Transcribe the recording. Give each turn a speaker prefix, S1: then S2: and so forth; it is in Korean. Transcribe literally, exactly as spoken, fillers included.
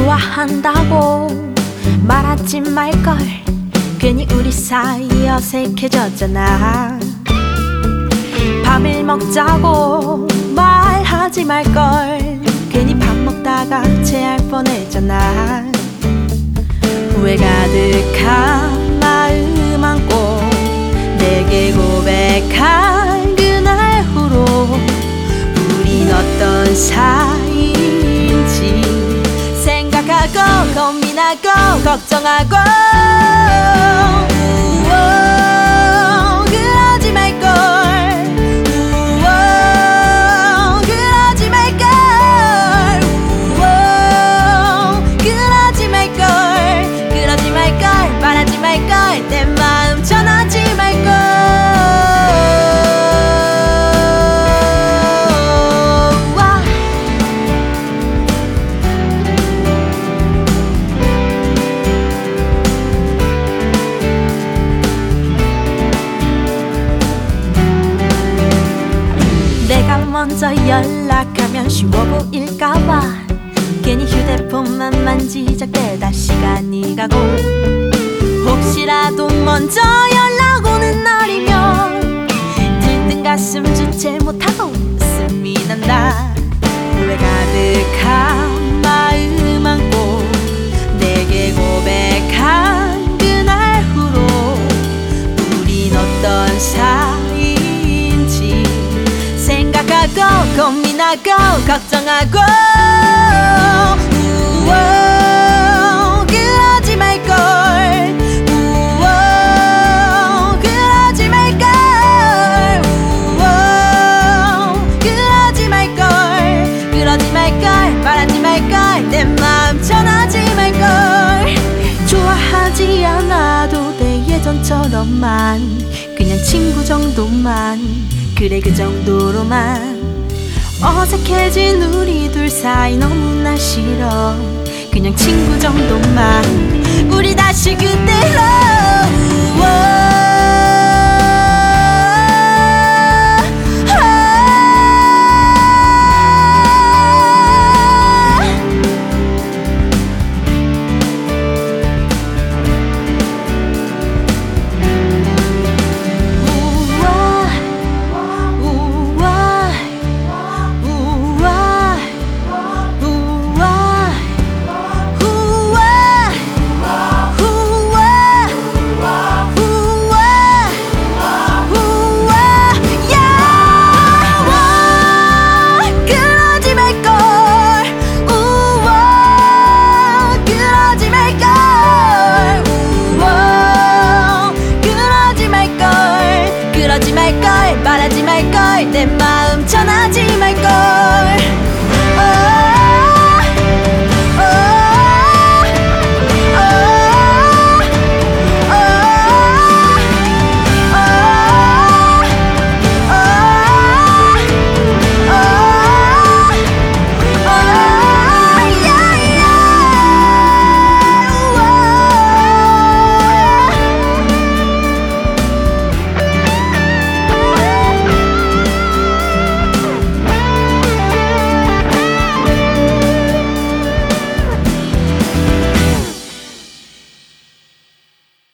S1: 좋아한다고 말하지 말걸. 괜히 우리 사이 어색해졌잖아. 밤일 먹자고 말하지 말걸. 괜히 밥 먹다가 체할 뻔했잖아. 후회 가득한 마음 안고 내게 고백한 그날 후로 우린 어떤 사이인지 생각하고 고민하고 걱정하고 우와, 그러지 말걸. 우와, 그러지 말걸. 우와, 그러지 말걸. 그러지 말걸. 말하지 말걸. 내 마음 전하지 말걸. 내가 먼저 연락하면 쉬워 보일까봐 괜히 휴대폰만 만지작대다 시간이 가고, 혹시라도 먼저 연락 오는 날이면 들뜬 가슴 주체 못하고 웃음이 난다. 후회 가득한 마음 안고 내게 고백한 그날 후로 우린 어떤 사이인지 생각하고 고민하고 걱정하고 우와, 그러지 말걸. 우와, 그러지 말걸. 우와, 그러지 말걸. 그러지 말걸. 말하지 말걸. 내 마음 전하지 말걸. 좋아하지 않아도 돼 예전처럼만, 그냥 친구 정도만. 그래 그 정도로만. 어색해진 우리 둘 사이 너무나 싫어. 그냥 친구 정도만. 우리 다시 그대로